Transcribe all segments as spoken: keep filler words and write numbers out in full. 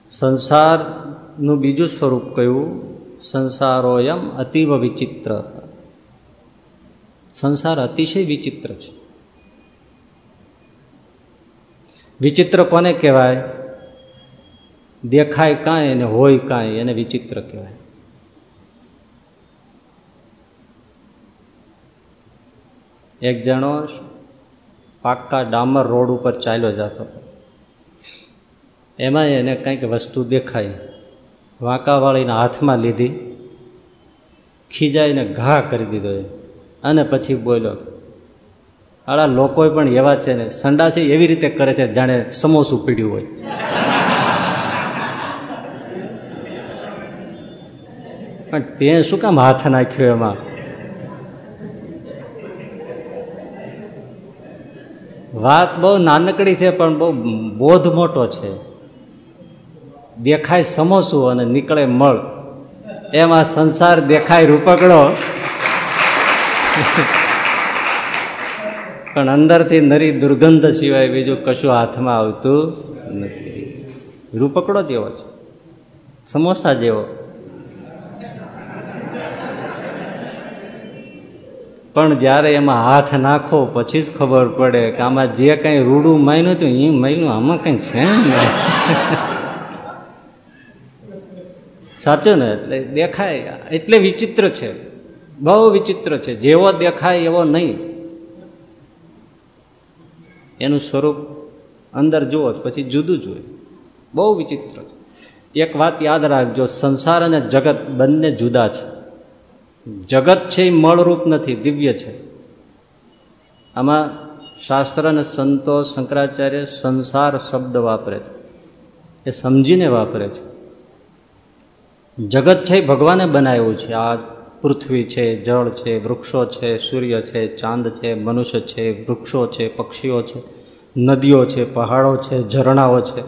સંસારનું બીજું સ્વરૂપ કયું? સંસારોયમ અતીવ વિચિત્ર. સંસાર અતિશય વિચિત્ર છે. વિચિત્ર કોને કહેવાય? દેખાય કાંઈ અને હોય કાંઈ, એને વિચિત્ર કહેવાય. એક જણો પાક્કા ડામર રોડ ઉપર ચાલ્યો જતો હતો. એમાં એને કંઈક વસ્તુ દેખાઈ, વાંકાવાળીના હાથમાં લીધી, ખીજાઈને ઘા કરી દીધો એ, અને પછી બોલ્યો, આડા લોકો પણ એવા છે ને, સંડાસી એવી રીતે કરે છે જાણે સમોસું પીડ્યું હોય. પણ તે શું કામ હાથ નાખ્યો એમાં? વાત બહુ નાનકડી છે પણ બહુ બોધ મોટો છે. દેખાય સમોસું અને નીકળે મળ, એમાં સંસાર દેખાય રૂપકડો પણ અંદરથી નરી દુર્ગંધ સિવાય બીજું કશું હાથમાં આવતું નથી. રૂપકડો જેવો છે, સમોસા જેવો. પણ જ્યારે એમાં હાથ નાખો પછી જ ખબર પડે કે આમાં જે કંઈ રૂડું માન્યું હતું એ માન્યું, આમાં કંઈ છે ને. સાચું ને? એટલે દેખાય એટલે વિચિત્ર છે, બહુ વિચિત્ર છે. જેવો દેખાય એવો નહીં, એનું સ્વરૂપ અંદર જુઓ પછી જુદું જ હોય. બહુ વિચિત્ર છે. એક વાત યાદ રાખજો, સંસાર અને જગત બંને જુદા છે. જગત છે એ મળરૂપ નથી, દિવ્ય છે. આમાં શાસ્ત્ર અને સંતો શંકરાચાર્ય સંસાર શબ્દ વાપરે છે, એ સમજીને વાપરે છે. જગત છે એ ભગવાને બનાવ્યું છે. આ પૃથ્વી છે, જળ છે, વૃક્ષો છે, સૂર્ય છે, ચાંદ છે, મનુષ્ય છે, વૃક્ષો છે, પક્ષીઓ છે, નદીઓ છે, પહાડો છે, ઝરણાઓ છે,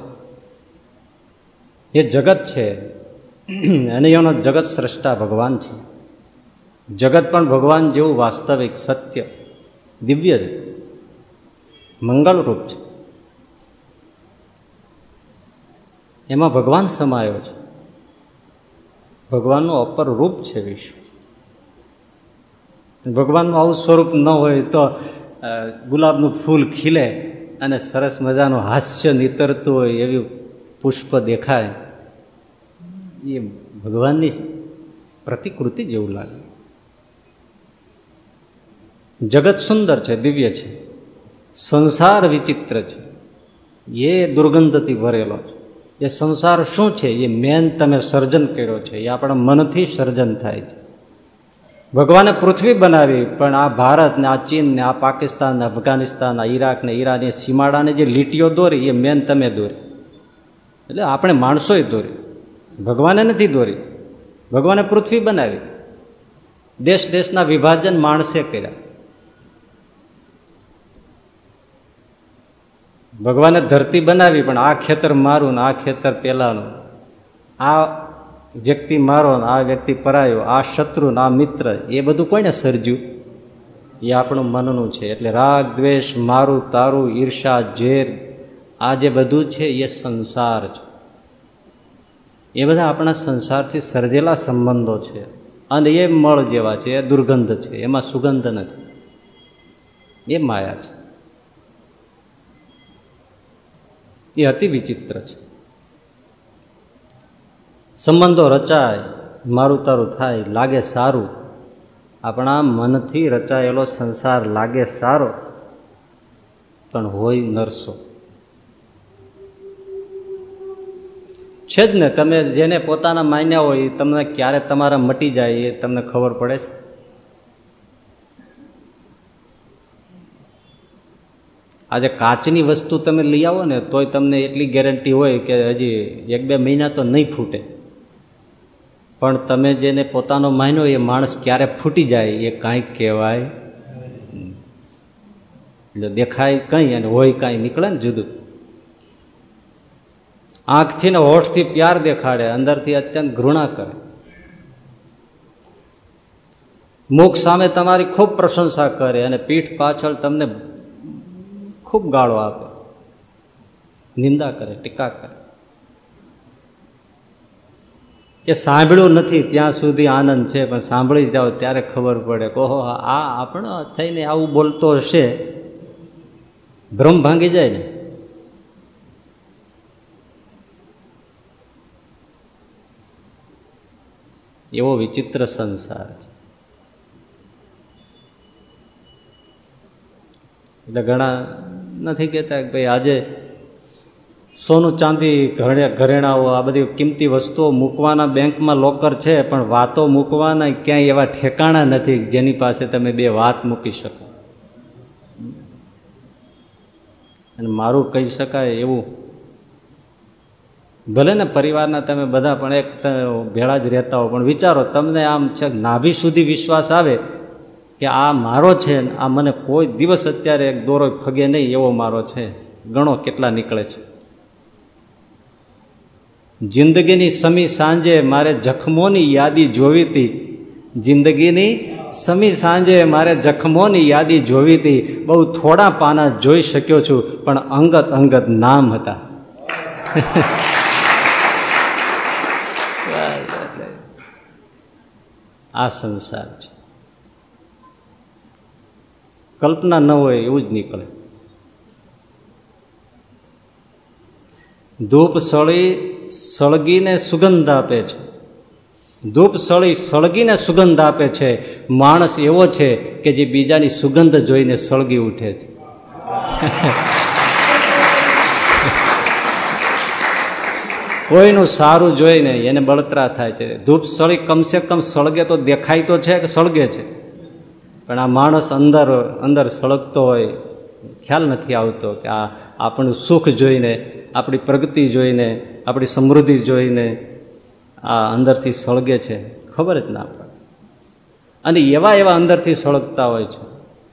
એ જગત છે. અને એનો જગત સ્રષ્ટા ભગવાન છે. જગત પણ ભગવાન જેવું વાસ્તવિક, સત્ય, દિવ્ય, મંગળરૂપ છે. એમાં ભગવાન સમાયો છે. ભગવાનનું અપર રૂપ છે વિશ્વ. ભગવાનનું આવું સ્વરૂપ ન હોય તો ગુલાબનું ફૂલ ખીલે અને સરસ મજાનું હાસ્ય નીતરતું હોય એવી પુષ્પ દેખાય, એ ભગવાનની પ્રતિકૃતિ જેવું લાગે. જગત સુંદર છે, દિવ્ય છે. સંસાર વિચિત્ર છે, એ દુર્ગંધથી ભરેલો છે. એ સંસાર શું છે? એ મેન તમે સર્જન કર્યો છે, એ આપણા મનથી સર્જન થાય છે. ભગવાને પૃથ્વી બનાવી, પણ આ ભારત ને આ ચીન ને આ પાકિસ્તાન ને અફઘાનિસ્તાન, આ ઈરાક ને ઈરાન, એ સીમાડાને જે લીટીઓ દોરી એ મેન તમે દોરી. એટલે આપણે માણસોએ દોરી, ભગવાને નથી દોરી. ભગવાને પૃથ્વી બનાવી, દેશ દેશના વિભાજન માણસે કર્યા. ભગવાને ધરતી બનાવી, પણ આ ખેતર મારું ને આ ખેતર પેલાનું, આ વ્યક્તિ મારો ને આ વ્યક્તિ પરાયો, આ શત્રુ ને આ મિત્ર, એ બધું કોઈને સર્જ્યું? એ આપણું મનનું છે. એટલે રાગ, દ્વેષ, મારું, તારું, ઈર્ષા, ઝેર, આ જે બધું છે એ સંસાર છે. એ બધા આપણા સંસારથી સર્જેલા સંબંધો છે. અને એ મળ જેવા છે, એ દુર્ગંધ છે, એમાં સુગંધ નથી. એ માયા છે. એ અતિ વિચિત્ર છે. સંબંધો રચાય, મારું તારું થાય, લાગે સારું. આપણા મનથી રચાયેલો સંસાર લાગે સારો, પણ હોય નરસો છે જ ને. તમે જેને પોતાના માન્યા હોય એ તમને ક્યારે તમારા મટી જાય એ તમને ખબર પડે છે. આજે કાચની વસ્તુ તમે લઈ આવો ને તોય તમને એટલી ગેરંટી હોય કે હજી એક બે મહિના તો નહીં ફૂટે. પણ તમે જેને પોતાનો માન્યો એ માણસ ક્યારે ફૂટી જાય એ કાંઈ કહેવાય. દેખાય કંઈ અને હોય કાંઈ, નીકળે ને જુદું. આંખથી ને હોઠથી પ્યાર દેખાડે, અંદરથી અત્યંત ઘૃણા કરે. મુખ સામે તમારી ખૂબ પ્રશંસા કરે અને પીઠ પાછળ તમને ખૂબ ગાળો આપે, નિંદા કરે, ટીકા કરે. એ સાંભળ્યું નથી ત્યાં સુધી આનંદ છે, પણ સાંભળી જાઓ ત્યારે ખબર પડે કે ઓહો આ આપણો થઈને આવું બોલતો હશે, ભ્રમ ભાંગી જાય ને. એવો વિચિત્ર સંસાર છે. એટલે ઘણા નથી કહેતા કે ભાઈ આજે સોનું ચાંદી ઘરેણાઓ આ બધી કિંમતી વસ્તુઓ મૂકવાના બેંકમાં લોકર છે, પણ વાતો મૂકવાના ક્યાંય એવા ઠેકાણા નથી જેની પાસે તમે બે વાત મૂકી શકો. અને મારું કહી શકાય એવું, ભલે ને પરિવારના તમે બધા પણ એક ભેળા જ રહેતા હો, પણ વિચારો તમને આમ છે નાભી સુધી વિશ્વાસ આવે કે આ મારો છે, આ મને કોઈ દિવસ અત્યારે એક દોરો ફગે નહીં એવો મારો છે. ગણો કેટલા નીકળે છે. જિંદગીની સમી સાંજે મારે જખમોની યાદી જોવી હતી, જિંદગીની સમી સાંજે મારે જખમોની યાદી જોવી હતી, બહુ થોડા પાના જોઈ શક્યો છું, પણ અંગત અંગત નામ હતા. આ સંસાર છે. કલ્પના ન હોય એવું જ નીકળે. ધૂપ સળી સળગીને સુગંધ આપે છે, ધૂપ સળી સળગીને સુગંધ આપે છે. માણસ એવો છે કે જે બીજાની સુગંધ જોઈને સળગી ઉઠે છે. કોઈનું સારું જોઈને એને બળતરા થાય છે. ધૂપ સળી કમસે કમ સળગે તો દેખાય તો છે કે સળગે છે, પણ આ માણસ અંદર અંદર સળગતો હોય, ખ્યાલ નથી આવતો કે આ આપણું સુખ જોઈને, આપણી પ્રગતિ જોઈને, આપણી સમૃદ્ધિ જોઈને આ અંદરથી સળગે છે, ખબર જ ના પડે. અને એવા એવા અંદરથી સળગતા હોય છે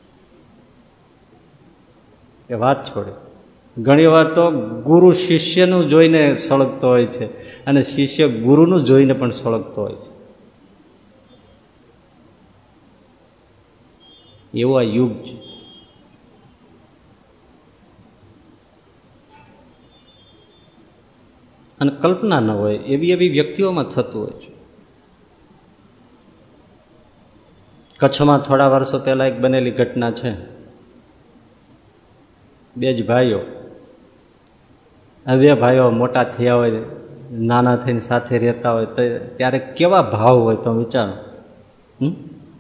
એ વાત છોડે. ઘણી વાર તો ગુરુ શિષ્યનું જોઈને સળગતો હોય છે, અને શિષ્ય ગુરુનું જોઈને પણ સળગતો હોય છે. એવો આ યુગ છે. અને કલ્પના ન હોય એવી એવી વ્યક્તિઓમાં થતું હોય છે. કચ્છમાં થોડા વર્ષો પહેલા એક બનેલી ઘટના છે. બે જ ભાઈઓ, બે ભાઈઓ મોટા થયા હોય, નાના થઈને સાથે રહેતા હોય, તો ત્યારે કેવા ભાવ હોય તો વિચારો. હમ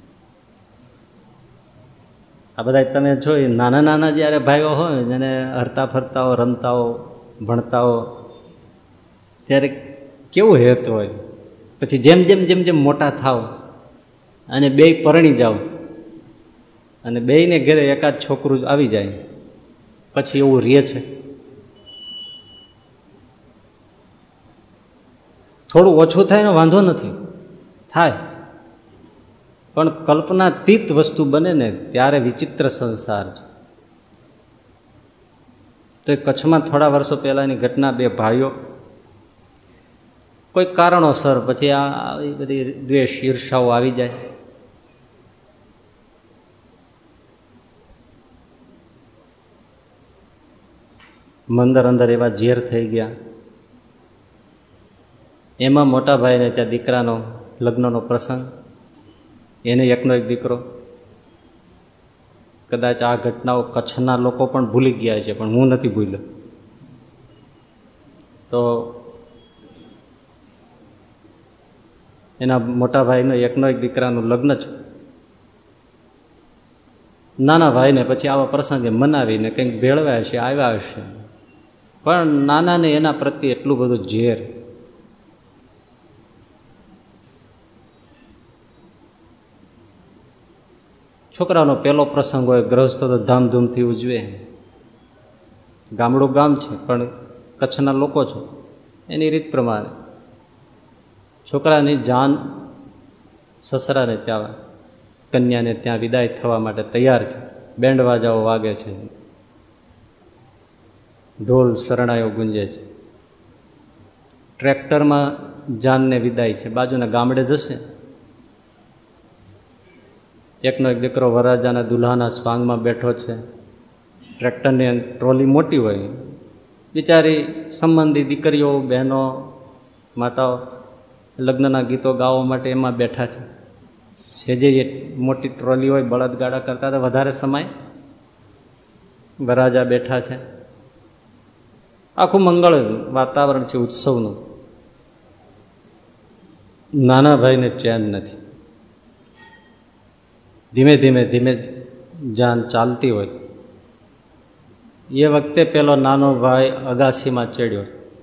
આ બધા તમે જોઈ, નાના નાના જ્યારે ભાઈઓ હોય જેને હરતા ફરતાઓ, રમતાઓ, ભણતાઓ, ત્યારે કેવું હેત હોય. પછી જેમ જેમ જેમ જેમ મોટા થાવ અને બે પરણી જાઓ અને બેયને ઘરે એકાદ છોકરું આવી જાય, પછી એવું રહે છે. થોડું ઓછું થાય ને વાંધો નથી, થાય, પણ કલ્પનાતીત વસ્તુ બને ને ત્યારે વિચિત્ર સંસાર છે. તો એ કચ્છમાં થોડા વર્ષો પહેલાની ઘટના, બે ભાઈઓ કોઈ કારણોસર પછી આ આવી બધી દ્વેષ ઈર્ષાઓ આવી જાય. મંદર અંદર એવા ઝેર થઈ ગયા. એમાં મોટા ભાઈને ત્યાં દીકરાનો લગ્નનો પ્રસંગ, એને એકનો એક દીકરો. કદાચ આ ઘટનાઓ કચ્છના લોકો પણ ભૂલી ગયા છે, પણ હું નથી ભૂલ્યો. તો એના મોટા ભાઈનો એકનો એક દીકરાનું લગ્ન છે. નાના ભાઈને પછી આવા પ્રસંગે મનાવીને કંઈક ભેળવ્યા હશે, આવ્યા હશે, પણ નાનાને એના પ્રત્યે એટલું બધું ઝેર. છોકરાનો પહેલો પ્રસંગ હોય, ગ્રહસ્થો તો ધામધૂમથી ઉજવે. ગામડું ગામ છે, પણ કચ્છના લોકો છે, એની રીત પ્રમાણે છોકરાની જાન સસરાને ત્યાં, કન્યાને ત્યાં વિદાય થવા માટે તૈયાર છે. બેન્ડ વાજાઓ વાગે છે, ઢોલ શરણાઈઓ ગુંજે છે. ટ્રેક્ટરમાં જાનને વિદાય છે, બાજુના ગામડે જશે. એકનો એક દીકરો વરરાજાના દુલ્હાના સ્વાંગમાં બેઠો છે. ટ્રેક્ટરની ટ્રોલી મોટી હોય, બિચારી સંબંધી દીકરીઓ, બહેનો, માતાઓ લગ્નના ગીતો ગાવા માટે એમાં બેઠા છે. સેજે એ મોટી ટ્રોલી હોય, બળદગાડા કરતા તો વધારે સમય વરરાજા બેઠા છે. આખું મંગળ વાતાવરણ છે ઉત્સવનું. નાના ભાઈને ચેન નથી. ધીમે ધીમે ધીમે જાન ચાલતી હોય એ વખતે પેલો નાનો ભાઈ અગાસીમાં ચડ્યો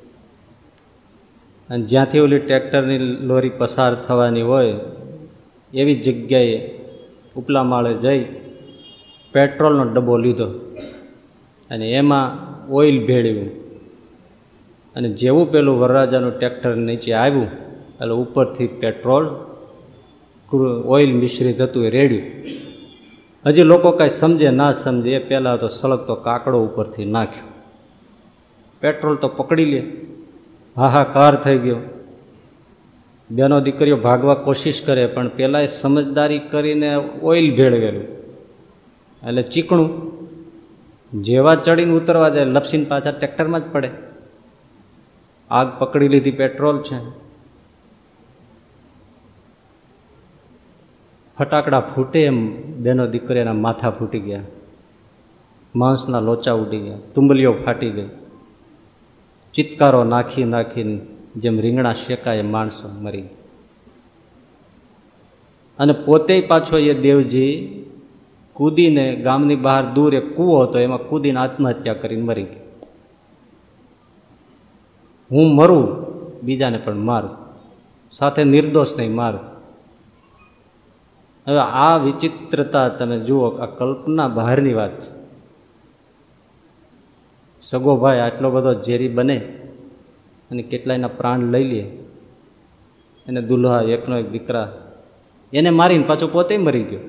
અને જ્યાંથી ઓલી ટ્રેક્ટરની લોરી પસાર થવાની હોય એવી જગ્યાએ ઉપલા માળે જઈ પેટ્રોલનો ડબ્બો લીધો અને એમાં ઓઇલ ભેળવ્યું અને જેવું પેલું વરરાજાનું ટ્રેક્ટર નીચે આવ્યું એટલે ઉપરથી પેટ્રોલ ઓઇલ મિશ્રિત હતું એ રેડ્યું. હજી લોકો કાંઈ સમજે ના સમજે એ પહેલાં તો સળગતો કાકડો ઉપરથી નાખ્યો. પેટ્રોલ તો પકડી લે, હાહાકાર થઈ ગયો. બેનો દીકરીઓ ભાગવા કોશિશ કરે પણ પેલા સમજદારી કરીને ઓઇલ ભેળવેલું એટલે ચીકણું. જેવા ચડીને ઉતરવા જાય લપસીને પાછા ટ્રેક્ટરમાં જ પડે. આગ પકડી લીધી, પેટ્રોલ છે. ફટાકડા ફૂટે એમ બેનો દીકરીના માથા ફૂટી ગયા, માંસના લોચા ઉડી ગયા, તુંબલીઓ ફાટી ગઈ. ચિત્કારો નાખી નાખીને જેમ રીંગણા શેકાય માણસો મરી. અને પોતે પાછો એ દેવજી કૂદીને ગામની બહાર દૂર એક કૂવો હતો એમાં કૂદીને આત્મહત્યા કરીને મરી ગયો. હું મરું, બીજાને પણ મારું, સાથે નિર્દોષ નહીં મારું. હવે આ વિચિત્રતા તમે જુઓ, આ કલ્પના બહારની વાત છે. સગો ભાઈ આટલો બધો ઝેરી બને અને કેટલાયના પ્રાણ લઈ લે. એને દુલ્હા એકનો એક દીકરા એને મારીને પાછો પોતે મરી ગયો.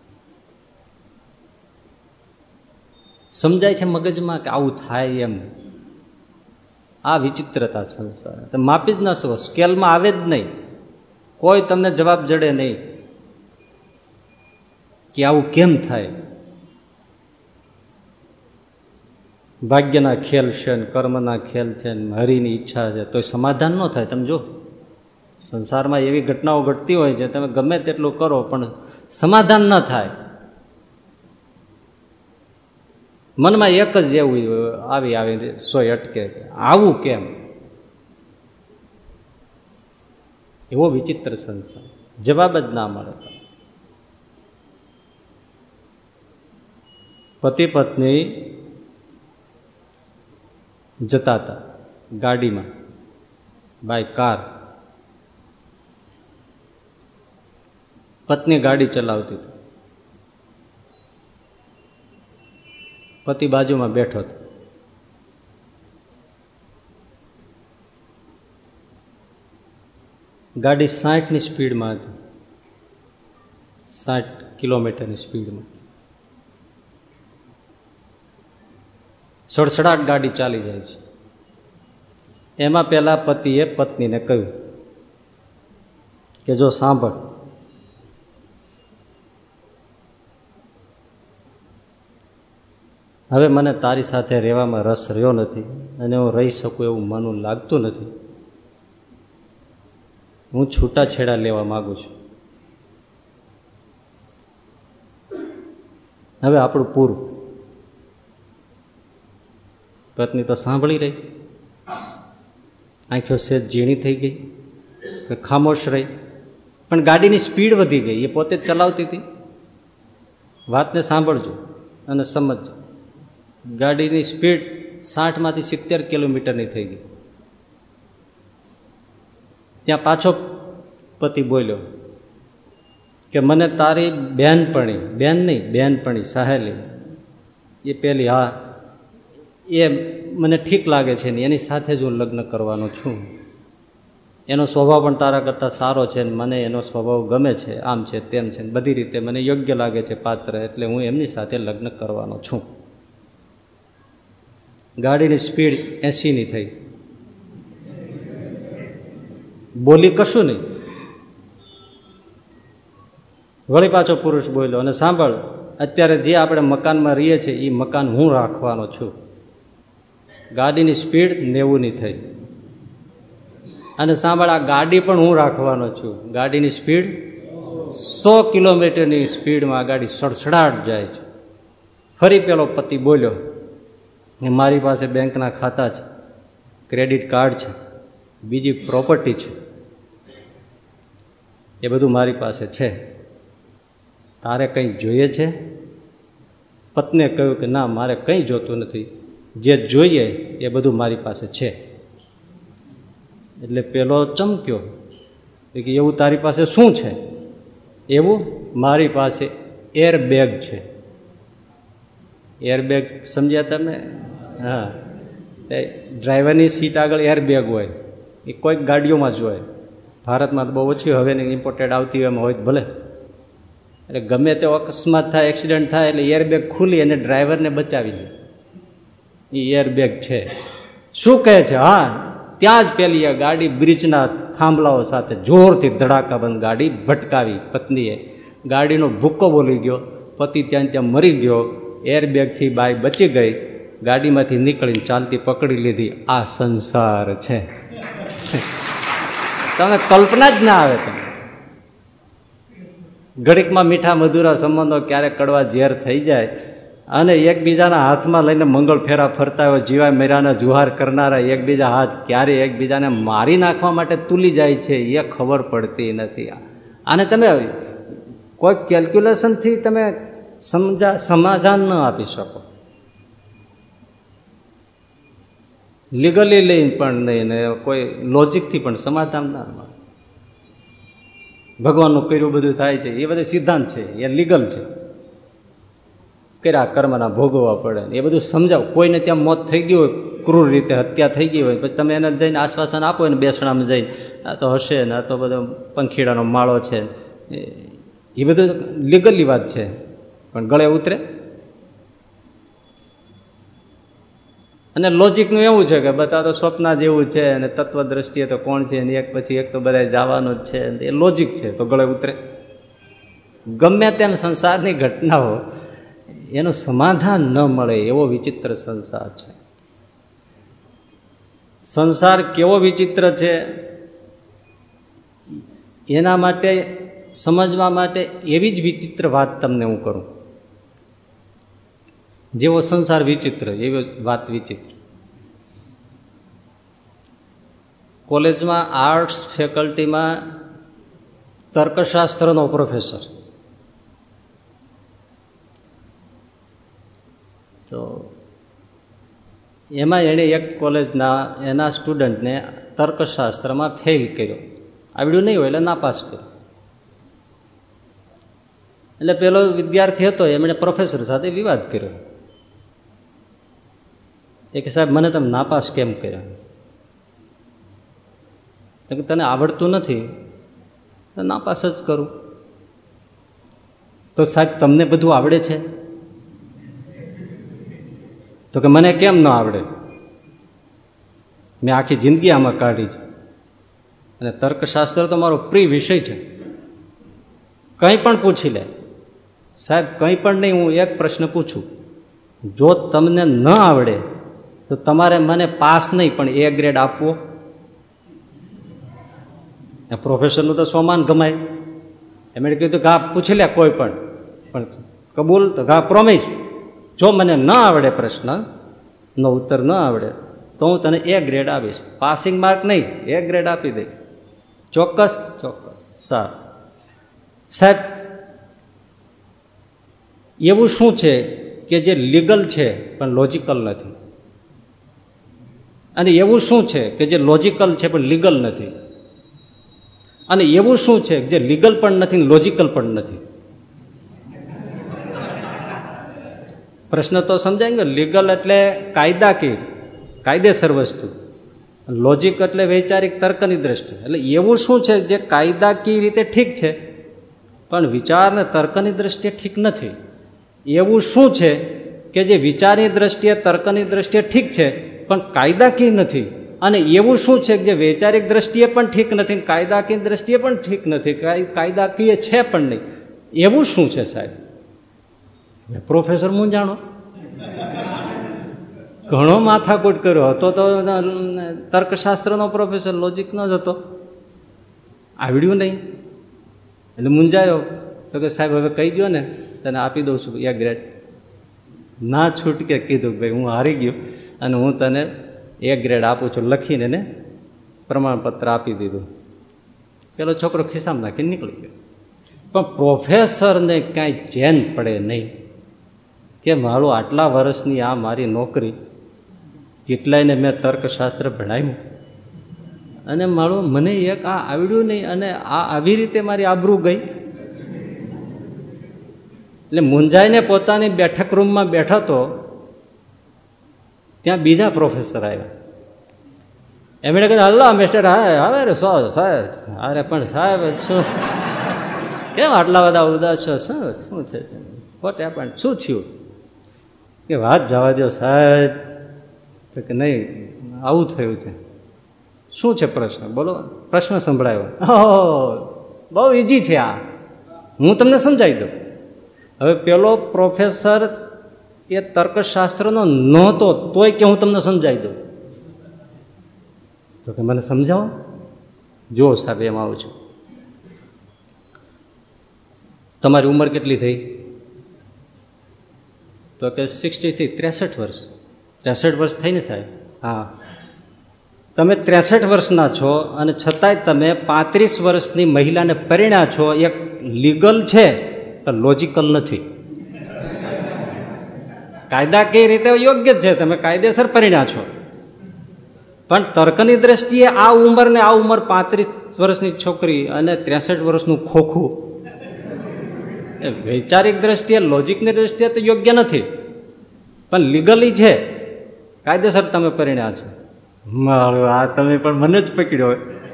સમજાય છે મગજમાં કે આવું થાય એમ. આ વિચિત્રતા સંસાર તમે માપી જ ન શકો, સ્કેલમાં આવે જ નહીં. કોઈ તમને જવાબ જડે નહીં કે આવું કેમ થાય. ભાગ્યના ખેલ છે ને કર્મના ખેલ છે ને હરિની ઈચ્છા છે તો સમાધાન ન થાય. તમે જો સંસારમાં એવી ઘટનાઓ ઘટતી હોય છે તમે ગમે તેટલું કરો પણ સમાધાન ન થાય. મનમાં એક જ એવું આવી આવી સોય અટકે, આવું કેમ? એવો વિચિત્ર સંસાર, જવાબ જ ના મળે. પતિ પત્ની જતા હતા ગાડીમાં, બાય કાર. પત્ની ગાડી ચલાવતી હતી, પતિ બાજુમાં બેઠો હતો. ગાડી સાઠની સ્પીડમાં હતી, સાઠ કિલોમીટરની સ્પીડમાં. સડસડાટ ગાડી ચાલી જાય છે. એમાં પેલા પતિએ પત્નીને કહ્યું કે જો સાંભળ, હવે મને તારી સાથે રહેવામાં રસ રહ્યો નથી અને હું રહી શકું એવું મને લાગતું નથી. હું છૂટાછેડા લેવા માંગુ છું. હવે આપણું પૂરું. પત્ની તો સાંભળી રહી, આંખો સેજ ઝીણી થઈ ગઈ, ખામોશ રહી. પણ ગાડીની સ્પીડ વધી ગઈ. એ પોતે જ ચલાવતી હતી. વાતને સાંભળજો અને સમજજો. ગાડીની સ્પીડ સાઠમાંથી સિત્તેર કિલોમીટરની થઈ ગઈ. ત્યાં પાછો પતિ બોલ્યો કે મને તારી બહેનપણી, બેન નહીં બહેનપણી, સહેલી, એ પેલી, હા એ મને ઠીક લાગે છે ને એની સાથે જ હું લગ્ન કરવાનો છું. એનો સ્વભાવ પણ તારા કરતાં સારો છે ને મને એનો સ્વભાવ ગમે છે, આમ છે તેમ છે, બધી રીતે મને યોગ્ય લાગે છે પાત્ર, એટલે હું એમની સાથે લગ્ન કરવાનો છું. ગાડીની સ્પીડ એંસીની થઈ, બોલી કશું નહીં. વળી પાછો પુરુષ બોલ્યો, અને સાંભળ, અત્યારે જે આપણે મકાનમાં રહીએ છીએ એ મકાન હું રાખવાનો છું. ગાડીની સ્પીડ નેવુંની થઈ. અને સાંભળ, આ ગાડી પણ હું રાખવાનો છું. ગાડીની સ્પીડ સો કિલોમીટરની સ્પીડમાં આ ગાડી સડસડાટ જાય છે. ફરી પેલો પતિ બોલ્યો, મારી પાસે બેંકના ખાતા છે, ક્રેડિટ કાર્ડ છે, બીજી પ્રોપર્ટી છે, એ બધું મારી પાસે છે. તારે કંઈ જોઈએ છે? પત્નીએ કહ્યું કે ના, મારે કંઈ જોતું નથી, જે જોઈએ એ બધું મારી પાસે છે. એટલે પેલો ચમક્યો કે એવું તારી પાસે શું છે? એવું, મારી પાસે એરબેગ છે. એરબેગ સમજ્યા તમે? હા, ડ્રાઈવરની સીટ આગળ એરબેગ હોય, એ કોઈક ગાડીઓમાં જ હોય. ભારતમાં તો બહુ ઓછી, હવે ઇમ્પોર્ટેડ આવતી હોય એમાં હોય ભલે. એટલે ગમે તે અકસ્માત થાય, એક્સિડન્ટ થાય એટલે એરબેગ ખુલી અને ડ્રાઈવરને બચાવી લે. એ એરબેગ છે. શું કહે છે? હા, ત્યાં જ પેલી ગાડી બ્રિજના થાંભલાઓ સાથે જોરથી ધડાકાબંધ ગાડી ભટકાવી પત્નીએ. ગાડીનો ભૂક્કો બોલી ગયો, પતિ ત્યાં ત્યાં મરી ગયો. એરબેગથી બાઈ બચી ગઈ, ગાડીમાંથી નીકળીને ચાલતી પકડી લીધી. આ સંસાર છે. તમને કલ્પના જ ના આવે. તમે ઘડીકમાં મીઠા મધુરા સંબંધો ક્યારેક કડવા ઝેર થઈ જાય અને એકબીજાના હાથમાં લઈને મંગળ ફેરા ફરતા હોય, જીવાય મેરાના જુહાર કરનારા એકબીજા હાથ ક્યારે એકબીજાને મારી નાખવા માટે તુલી જાય છે એ ખબર પડતી નથી. આને તમે કોઈ કેલ્ક્યુલેશનથી તમે સમજા સમાધાન ન આપી શકો. લીગલી લઈને પણ નહીં ને કોઈ લોજિકથી પણ સમાધાન ના મળે. ભગવાનનું કર્યું બધું થાય છે એ બધું સિદ્ધાંત છે, એ લીગલ છે. કર્યા કર્મના ભોગવવા પડે એ બધું સમજાવ. કોઈને ત્યાં મોત થઈ ગયું હોય, ક્રૂર રીતે હત્યા થઈ ગઈ હોય, પછી તમે એને જઈને આશ્વાસન આપો ને બેસણામાં જઈને, આ તો હશે ને, આ તો બધો પંખીડાનો માળો છે, એ બધું લીગલી વાત છે. પણ ગળે ઉતરે. અને લોજિકનું એવું છે કે બધા તો સ્વપ્ન જેવું છે અને તત્વ દ્રષ્ટિએ તો કોણ છે, એક પછી એક તો બધા જવાનું જ છે. એ લોજિક છે તો ગળે ઉતરે. ગમે તેમ સંસારની ઘટનાઓ એનું સમાધાન ન મળે એવો વિચિત્ર સંસાર છે. સંસાર કેવો વિચિત્ર છે એના માટે સમજવા માટે એવી જ વિચિત્ર વાત તમને હું કરું. જેવો સંસાર વિચિત્ર એવી વાત વિચિત્ર. કોલેજમાં આર્ટ્સ ફેકલ્ટીમાં તર્કશાસ્ત્રનો પ્રોફેસર, તો એમાં એણે એક કોલેજના એના સ્ટુડન્ટને તર્કશાસ્ત્રમાં ફેલ કર્યો. આવડ્યું નહીં હોય એટલે નાપાસ કર્યો. એટલે પેલો વિદ્યાર્થી હતો એમણે પ્રોફેસર સાથે વિવાદ કર્યો. એ કે સાહેબ મને તમે નાપાસ કેમ કર્યા? તો કે તને આવડતું નથી તો નાપાસ જ કરું. તો સાહેબ તમને બધું આવડે છે? તો કે મને કેમ ન આવડે, મેં આખી જિંદગી આમાં કાઢી છે અને તર્કશાસ્ત્ર તો મારો પ્રિય વિષય છે. કંઈ પણ પૂછી લે સાહેબ, કંઈ પણ નહીં, હું એક પ્રશ્ન પૂછું, જો તમને ન આવડે તો તમારે મને પાસ નહીં પણ એ ગ્રેડ આપવો. પ્રોફેસરનું તો સ્વમાન ગમાય. એમણે કીધું કે હા પૂછી લે કોઈ પણ, પણ કબૂલ? તો હા પ્રોમિસ, જો મને ન આવડે પ્રશ્નનો ઉત્તર ન આવડે તો હું તને એ ગ્રેડ આપીશ, પાસિંગ માર્ક નહીં, એ ગ્રેડ આપી દઈશ. ચોક્કસ? ચોક્કસ. સારું. સાહેબ એવું શું છે કે જે લીગલ છે પણ લોજિકલ નથી? અને એવું શું છે કે જે લોજિકલ છે પણ લીગલ નથી? અને એવું શું છે જે લીગલ પણ નથી ને લોજિકલ પણ નથી? પ્રશ્ન તો સમજાય ગયો. લીગલ એટલે કાયદાકીય, કાયદેસર વસ્તુ. લોજિક એટલે વૈચારિક તર્કની દ્રષ્ટિ. એટલે એવું શું છે જે કાયદાકીય રીતે ઠીક છે પણ વિચાર ને તર્કની દ્રષ્ટિએ ઠીક નથી? એવું શું છે કે જે વિચારની દ્રષ્ટિએ તર્કની દ્રષ્ટિએ ઠીક છે પણ કાયદાકીય નથી? અને એવું શું છે જે વૈચારિક દ્રષ્ટિએ પણ ઠીક નથી, કાયદાકીય દ્રષ્ટિએ પણ ઠીક નથી, કાયદાકીય છે પણ નહીં? એવું શું છે સાહેબ? પ્રોફેસર મૂંઝાણો, ઘણો માથાકૂટ કર્યો હતો તો તર્કશાસ્ત્રનો પ્રોફેસર, લોજિકનો જ હતો, આવડ્યું નહીં એટલે મૂંઝાયો. તો કે સાહેબ હવે કહી ગયો ને તને આપી દઉં છું એક ગ્રેડ. ના છૂટકે કીધું કે ભાઈ હું હારી ગયો અને હું તને એક ગ્રેડ આપું છું, લખીને ને પ્રમાણપત્ર આપી દીધું. પેલો છોકરો ખિસ્સામાં નાખીને નીકળી ગયો. પણ પ્રોફેસરને કાંઈ ચેન પડે નહીં કે મારું આટલા વર્ષની આ મારી નોકરી, જેટલાયને મેં તર્કશાસ્ત્ર ભણાવ્યું અને મારું મને એક આ આવડ્યું નહીં અને આ આવી રીતે મારી આબરૂ ગઈ. એટલે મુંજાઈને પોતાની બેઠક રૂમમાં બેઠો તો ત્યાં બીજા પ્રોફેસર આવ્યા. એમણે કહ્યું હલ્લો મિસ્ટર હા હવે રે સો સાહેબ. અરે પણ સાહેબ શું કેમ આટલા બધા ઉદાસ છો, શું શું છે, વોટ હેપન્ડ, શું થયું? કે વાત જવા દો સાહેબ. તો કે નહીં આવું થયું છે. શું છે પ્રશ્ન? બોલો. પ્રશ્ન સંભળાયો. ઓહ બહુ ઇઝી છે આ, હું તમને સમજાવી દઉં. હવે પેલો પ્રોફેસર એ તર્કશાસ્ત્રનો નહોતો તોય કે હું તમને સમજાવી દઉં. તો કે મને સમજાવો. જો સાહેબ એમ આવું છું, તમારી ઉંમર કેટલી થઈ? તો કે સિક્સટી થી ત્રેસઠ વર્ષ. ત્રેસઠ વર્ષ થઈ ને સાહેબ? હા. તમે ત્રેસઠ વર્ષના છો અને છતાંય તમે પાંત્રીસ વર્ષની મહિલાને પરિણ્યા છો. એક લીગલ છે પણ લોજિકલ નથી. કાયદાકીય રીતે યોગ્ય છે, તમે કાયદેસર પરિણ્યા છો, પણ તર્કની દ્રષ્ટિએ આ ઉંમર ને આ ઉંમર પાંત્રીસ વર્ષની છોકરી અને ત્રેસઠ વર્ષનું ખોખું, વૈચારિક દ્રષ્ટિએ લોજિકની દ્રષ્ટિએ તો યોગ્ય નથી, પણ લીગલી છે, કાયદેસર તમે પરિણ્યા છો. મારું આ તમે પણ મને જ પકડ્યો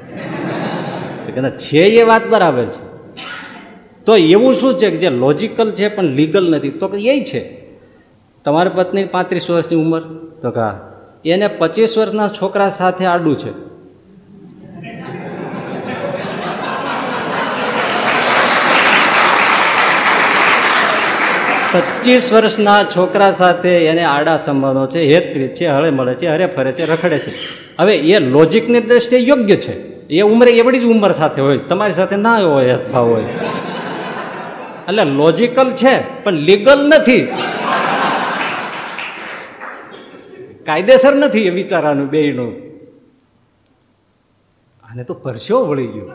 છે એ વાત બરાબર છે. તો એવું શું છે કે જે લોજિકલ છે પણ લીગલ નથી? તો એ છે તમારી પત્ની પાંત્રીસ વર્ષની ઉંમર, તો કા એને પચીસ વર્ષના છોકરા સાથે આડું છે. પચીસ વર્ષના છોકરા સાથે એને આડા સંબંધો છે, હેતપ્રીત છે, હળે મળે છે, હરે ફરે છે, રખડે છે. હવે એ લોજિકની દ્રષ્ટિએ યોગ્ય છે, એ ઉંમરે એવડી જ ઉંમર સાથે હોય, તમારી સાથે ના હોય, હેતભાવ હોય, એટલે લોજિકલ છે પણ લીગલ નથી, કાયદેસર નથી એ વિચારાનું બેયનું. આને તો પરસેવો વળી ગયો.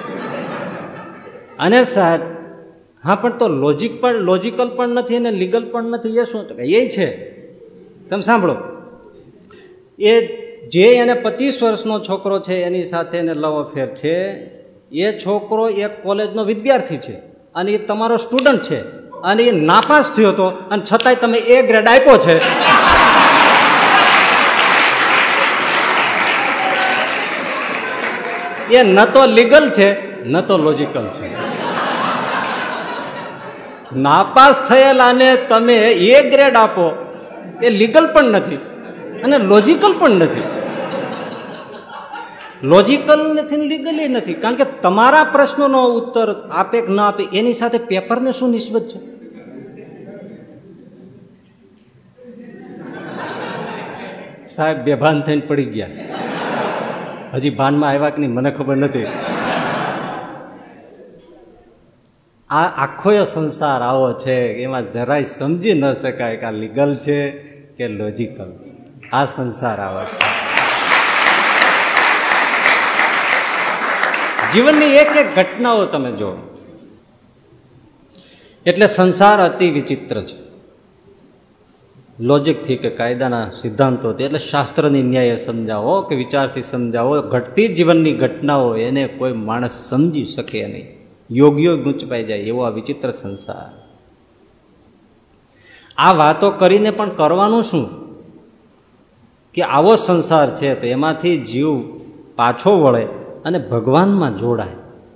અને સાહેબ હા પણ તો લોજિક પણ લોજિકલ પણ નથી અને લીગલ પણ નથી, એ શું? એ છે, તમે સાંભળો, એ જે એને પચીસ વર્ષનો છોકરો છે એની સાથે એને લવ અફેર છે, એ છોકરો એક કોલેજનો વિદ્યાર્થી છે અને એ તમારો સ્ટુડન્ટ છે અને એ નાપાસ થયો હતો અને છતાંય તમે એ ગ્રેડ આપ્યો છે. એ ન તો લીગલ છે ન તો લોજિકલ છે. નાપાસ થયેલાને તમે એ ગ્રેડ આપો એ લીગલ પણ નથી અને લોજિકલ પણ નથી. લોજિકલ નથી ને લીગલી નથી, કારણ કે તમારા પ્રશ્નોનો ઉત્તર આપે કે ના આપે એની સાથે પેપરને શું નિસ્બત છે? સાહેબ બેભાન થઈને પડી ગયા. હજી ભાનમાં આવ્યા કે નહીં મને ખબર નથી. આ આખો સંસાર આવો છે, એમાં જરાય સમજી ન શકાય કે આ લીગલ છે કે લોજિકલ છે. આ સંસાર આવો છે. જીવનની એક એક ઘટનાઓ તમે જો, એટલે સંસાર અતિ વિચિત્ર છે. લોજિકથી કે કાયદાના સિદ્ધાંતોથી, એટલે શાસ્ત્રની ન્યાય સમજાવો કે વિચારથી સમજાવો, ઘટતી જીવનની ઘટનાઓ એને કોઈ માણસ સમજી શકે નહીં, યોગ્યો ગૂંચવાઈ જાય એવો આ વિચિત્ર સંસાર. આ વાતો કરીને પણ કરવાનું શું? કે આવો સંસાર છે તો એમાંથી જીવ પાછો વળે અને ભગવાનમાં જોડાય.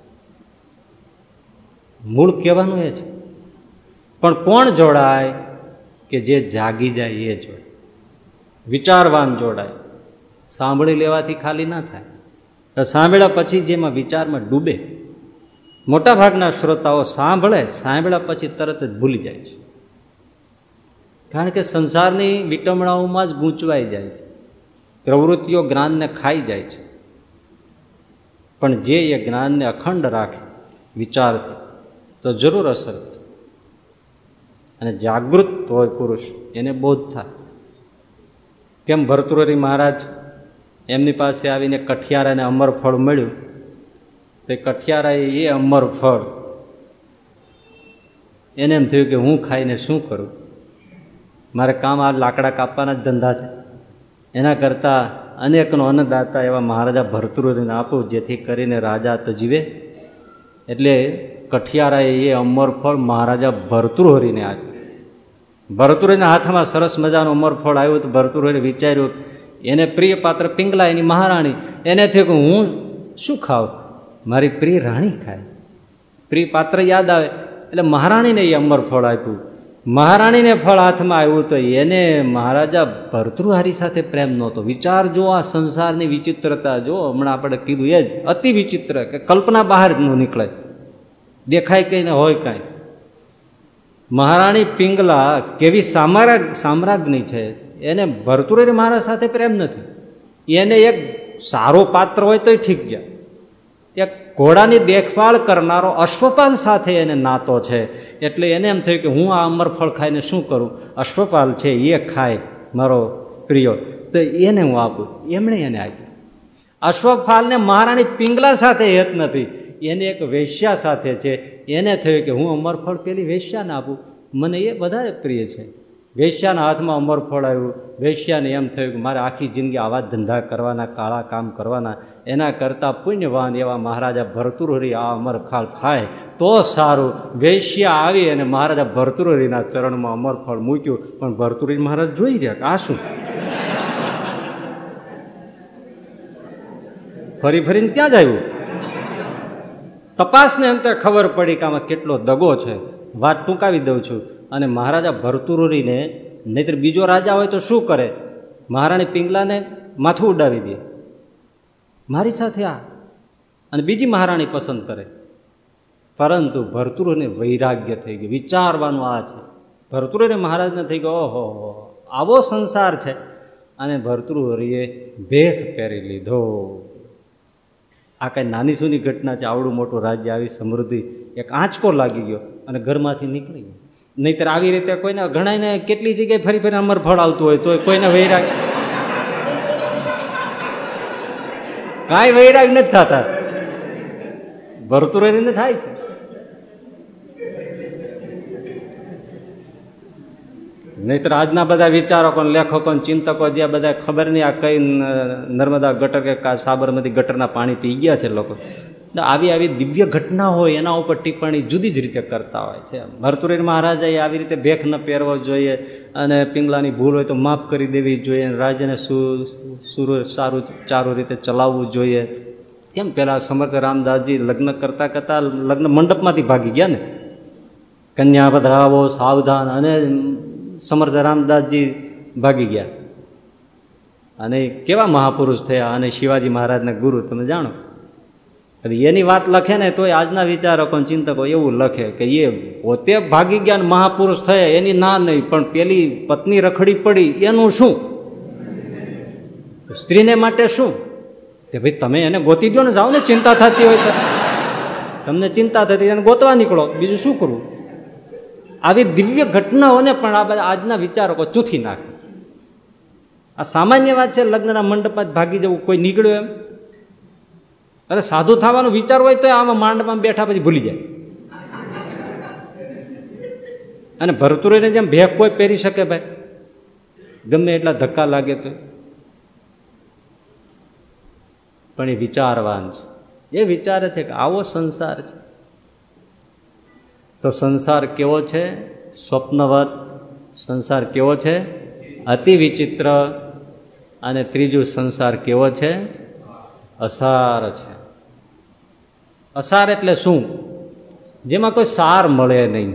મૂળ કહેવાનું એ છે. પણ કોણ જોડાય? કે જે જાગી જાય એ જોડાય, વિચારવાન જોડાય. સાંભળી લેવાથી ખાલી ના થાય, સાંભળ્યા પછી જેમાં વિચારમાં ડૂબે. મોટા ભાગના શ્રોતાઓ સાંભળે, સાંભળ્યા પછી તરત જ ભૂલી જાય છે, કારણ કે સંસારની વિટમણાઓમાં જ ગૂંચવાઈ જાય છે. પ્રવૃત્તિઓ જ્ઞાનને ખાઈ જાય છે, પણ જે એ જ્ઞાનને અખંડ રાખે વિચારથી તો જરૂર અસર થાય. અને જાગૃત હોય પુરુષ એને બોધ થાય. કેમ ભર્તૃહરિ મહારાજ એમની પાસે આવીને કઠિયારાને અમર ફળ મળ્યું, તો કઠિયારાએ એ અમર ફળ એને એમ થયું કે હું ખાઈને શું કરું, મારે કામ આ લાકડા કાપવાના જ ધંધા છે, એના કરતાં અનેકનો અન્નદાતા એવા મહારાજા ભર્તૃહરિને આપું, જેથી કરીને રાજા તો જીવે. એટલે કઠિયારાએ એ અમર ફળ મહારાજા ભર્તૃહરિને આપ્યું. ભર્તૃહરિના હાથમાં સરસ મજાનું અમર ફળ આવ્યું તો ભર્તૃહરિએ વિચાર્યું, એને પ્રિય પાત્ર પિંગલા એની મહારાણી, એને થયું કે હું શું ખાઉં, મારી પ્રિય રાણી ખાય. પ્રિય પાત્ર યાદ આવે એટલે મહારાણીને એ અમર ફળ આપ્યું. મહારાણીને ફળ હાથમાં આવ્યું તો એને મહારાજા ભર્તૃહરિ સાથે પ્રેમ નહોતો. વિચાર જો, આ સંસારની વિચિત્રતા જો, હમણાં આપણે કીધું એ જ અતિ વિચિત્ર, કે કલ્પના બહાર ન નીકળે, દેખાય કઈ ને હોય કાંઈ. મહારાણી પિંગલા કેવી સામ્રાજ સામ્રાજ્ઞી છે, એને ભર્તૃહરિ મહારાજ સાથે પ્રેમ નથી. એને એક સારો પાત્ર હોય તોય ઠીક છે, એક ઘોડાની દેખભાળ કરનારો અશ્વપાલ સાથે એને નાતો છે. એટલે એને એમ થયું કે હું આ અમરફળ ખાઈને શું કરું, અશ્વપાલ છે એ ખાય મારો પ્રિય, તો એને હું આપું. એમણે એને આપ્યું. અશ્વપાલને મહારાણી પિંગલા સાથે હેત નથી, એને એક વેશ્યા સાથે છે. એને થયું કે હું અમરફળ પેલી વેશ્યાને આપું, મને એ વધારે પ્રિય છે. વેશ્યાના હાથમાં અમરફળ આવ્યું. વેશ્યાને એમ થયું કે મારે આખી જિંદગી આવા ધંધા કરવાના, કાળા કામ કરવાના, એના કરતાં પુણ્યવાન એવા મહારાજા ભર્તૃહરિ આ અમરફળ ખાય તો સારું. વેશ્યા આવી અને મહારાજા ભર્તૃહરિના ચરણમાં અમરફળ મૂક્યું, પણ ભર્તૃહરિ મહારાજ જોઈ રહ્યા કે આ શું, ફરી ફરીને ત્યાં જ આવ્યું. તપાસને અંતે ખબર પડી કે આમાં કેટલો દગો છે. વાત ટૂંકાવી દઉં છું. અને મહારાજા ભર્તૃહરિને, નહીતર બીજો રાજા હોય તો શું કરે, મહારાણી પિંગલાને માથું ઉડાવી દે, મારી સાથે આ, અને બીજી મહારાણી પસંદ કરે. પરંતુ ભર્તૃહરિને વૈરાગ્ય થઈ ગયું, વિચારવાનું આ છે. ભર્તૃહરિ મહારાજને થઈ ગયો, ઓહો આવો સંસાર છે. અને ભર્તૃહરિએ ભેખ પહેરી લીધો. આ કઈ નાની સૂની ઘટના છે. આવડું મોટું રાજ્ય, આવી સમૃદ્ધિ, એક આંચકો લાગી ગયો અને ઘરમાંથી નીકળી ગયો. નહીતર આવી રીતે કોઈને ઘણાને કેટલી જગ્યાએ ફરી ફરી અમર ફળ આવતું હોય તો કોઈને વૈરાગ, કાંઈ વૈરાગ નથી થતા. ભર્તૃહરિને થાય છે. નહીતર આજના બધા વિચારકો, લેખકો, ચિંતકો જે બધા ખબર નહીં આ કઈ નર્મદા ગટર કે સાબરમતી ગટરના પાણી પી ગયા છે લોકો, આવી આવી દિવ્ય ઘટના હોય એના ઉપર ટિપ્પણી જુદી જ રીતે કરતા હોય છે. ભર્તૃહરિ મહારાજાએ આવી રીતે ભેખ ન પહેરવો જોઈએ, અને પિંગલાની ભૂલ હોય તો માફ કરી દેવી જોઈએ, રાજ્યને સુર સારું ચારું રીતે ચલાવવું જોઈએ. કેમ પેલા સમર્થ રામદાસજી લગ્ન કરતા કરતા લગ્ન મંડપમાંથી ભાગી ગયા ને, કન્યા પધરાવો સાવધાન, અને સમર્થ રામદાસજી ભાગી ગયા. અને કેવા મહાપુરુષ થયા, અને શિવાજી મહારાજના ગુરુ તમે જાણો. એની વાત લખે ને તોય આજના વિચારકો, ચિંતકો એવું લખે કે એ પોતે ભાગી ગયા ને મહાપુરુષ થયા એની ના નહીં, પણ પેલી પત્ની રખડી પડી એનું શું, સ્ત્રીને માટે શું, કે ભાઈ તમે એને ગોતી દો ને, જાઓ ને, ચિંતા થતી હોય તો. તમને ચિંતા થતી એને ગોતવા નીકળો, બીજું શું કરવું. આવી દિવ્ય ઘટનાઓને પણ આ બધા આજના વિચારકો ચૂથી નાખે. આ સામાન્ય વાત છે, લગ્નના મંડપમાં જ ભાગી જવું, કોઈ નીકળ્યું એમ. અરે સાધુ થવાનો વિચાર હોય તો આમાં માંડમાં બેઠા પછી ભૂલી જાય. અને ભર્તૃહરિને જેમ ભેખ કોઈ પહેરી શકે ભાઈ, ગમે એટલા ધક્કા લાગે તો. પણ એ વિચારવાન છે, એ વિચારે છે કે આવો સંસાર છે. તો સંસાર કેવો છે? સ્વપ્નવત. સંસાર કેવો છે? અતિ વિચિત્ર. અને ત્રીજું સંસાર કેવો છે? અસાર છે. અસાર એટલે શું? જેમાં કોઈ સાર મળે નહીં.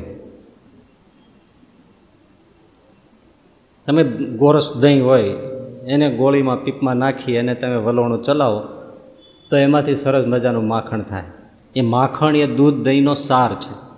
તમે ગોરસ દહીં હોય એને ગોળીમાં પીપમાં નાખી અને તમે વલોણું ચલાવો તો એમાંથી સરસ મજાનું માખણ થાય. એ માખણ એ દૂધ દહીંનો સાર છે.